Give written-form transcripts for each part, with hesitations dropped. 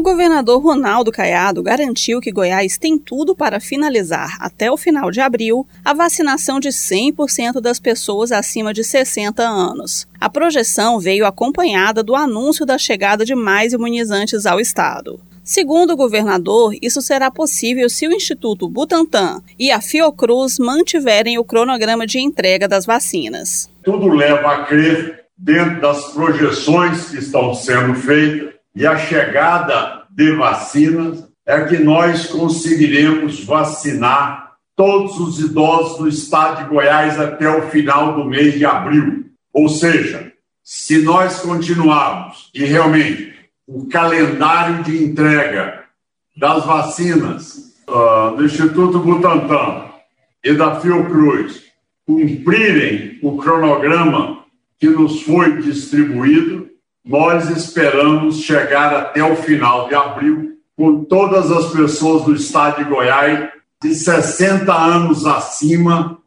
governador Ronaldo Caiado garantiu que Goiás tem tudo para finalizar, até o final de abril, a vacinação de 100% das pessoas acima de 60 anos. A projeção veio acompanhada do anúncio da chegada de mais imunizantes ao estado. Segundo o governador, isso será possível se o Instituto Butantan e a Fiocruz mantiverem o cronograma de entrega das vacinas. Tudo leva a crer, dentro das projeções que estão sendo feitas, e a chegada de vacinas é que nós conseguiremos vacinar todos os idosos do estado de Goiás até o final do mês de abril. Ou seja, se nós continuarmos e realmente o calendário de entrega das vacinas do Instituto Butantan e da Fiocruz cumprirem o cronograma que nos foi distribuído, nós esperamos chegar até o final de abril com todas as pessoas do estado de Goiás de 60 anos acima,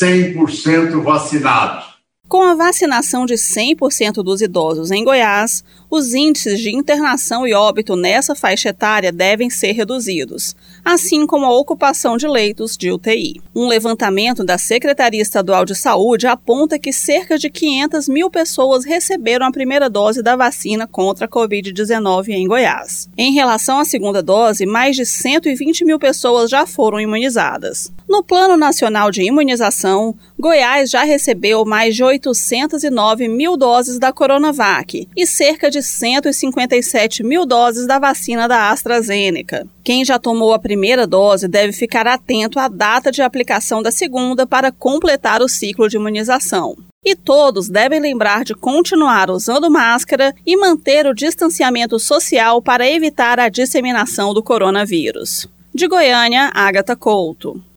100% vacinados. Com a vacinação de 100% dos idosos em Goiás, os índices de internação e óbito nessa faixa etária devem ser reduzidos, assim como a ocupação de leitos de UTI. Um levantamento da Secretaria Estadual de Saúde aponta que cerca de 500 mil pessoas receberam a primeira dose da vacina contra a Covid-19 em Goiás. Em relação à segunda dose, mais de 120 mil pessoas já foram imunizadas. No Plano Nacional de Imunização, Goiás já recebeu mais de 809 mil doses da Coronavac e cerca de 157 mil doses da vacina da AstraZeneca. Quem já tomou a primeira dose deve ficar atento à data de aplicação da segunda para completar o ciclo de imunização. E todos devem lembrar de continuar usando máscara e manter o distanciamento social para evitar a disseminação do coronavírus. De Goiânia, Ágata Couto.